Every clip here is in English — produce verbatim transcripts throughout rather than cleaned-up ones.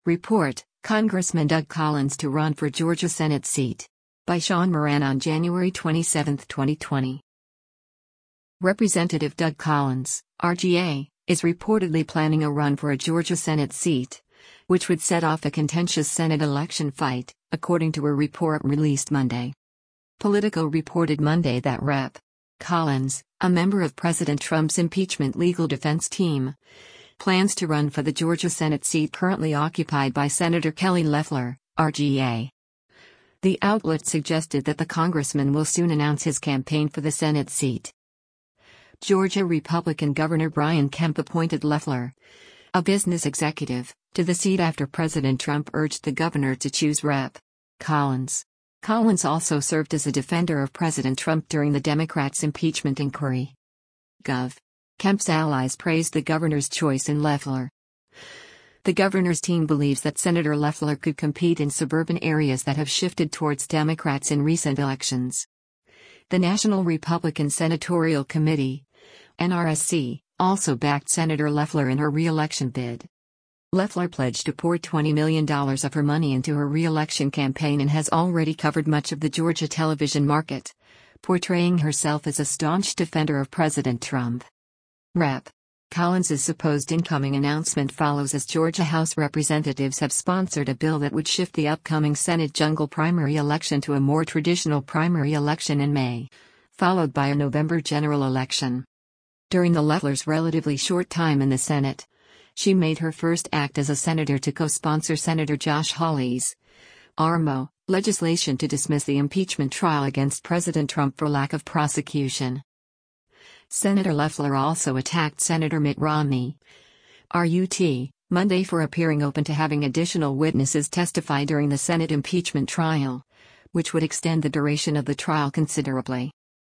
Report, Congressman Doug Collins to run for Georgia Senate seat. By Sean Moran on January twenty-seventh, twenty twenty. Representative Doug Collins, R G A, is reportedly planning a run for a Georgia Senate seat, which would set off a contentious Senate election fight, according to a report released Monday. Politico reported Monday that Representative Collins, a member of President Trump's impeachment legal defense team, plans to run for the Georgia Senate seat currently occupied by Senator Kelly Loeffler, R G A. The outlet suggested that the congressman will soon announce his campaign for the Senate seat. Georgia Republican Governor Brian Kemp appointed Loeffler, a business executive, to the seat after President Trump urged the governor to choose Representative Collins. Collins also served as a defender of President Trump during the Democrats' impeachment inquiry. Gov. Kemp's allies praised the governor's choice in Loeffler. The governor's team believes that Senator Loeffler could compete in suburban areas that have shifted towards Democrats in recent elections. The National Republican Senatorial Committee, N R S C, also backed Senator Loeffler in her re-election bid. Loeffler pledged to pour twenty million dollars of her money into her re-election campaign and has already covered much of the Georgia television market, portraying herself as a staunch defender of President Trump. Representative Collins's supposed incoming announcement follows as Georgia House representatives have sponsored a bill that would shift the upcoming Senate jungle primary election to a more traditional primary election in May, followed by a November general election. During the Loeffler's relatively short time in the Senate, she made her first act as a senator to co-sponsor Senator Josh Hawley's R M O legislation to dismiss the impeachment trial against President Trump for lack of prosecution. Senator Loeffler also attacked Senator Mitt Romney, R U T, Monday for appearing open to having additional witnesses testify during the Senate impeachment trial, which would extend the duration of the trial considerably.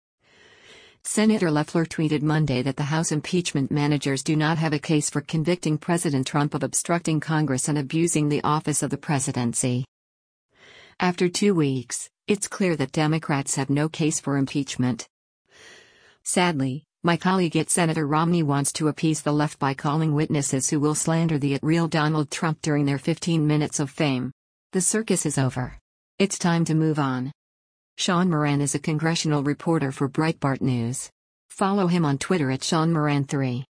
Senator Loeffler tweeted Monday that the House impeachment managers do not have a case for convicting President Trump of obstructing Congress and abusing the office of the presidency. After two weeks, it's clear that Democrats have no case for impeachment. Sadly, my colleague at Senator Romney wants to appease the left by calling witnesses who will slander the at-real Donald Trump during their fifteen minutes of fame. The circus is over. It's time to move on. Sean Moran is a congressional reporter for Breitbart News. Follow him on Twitter at Sean Moran three.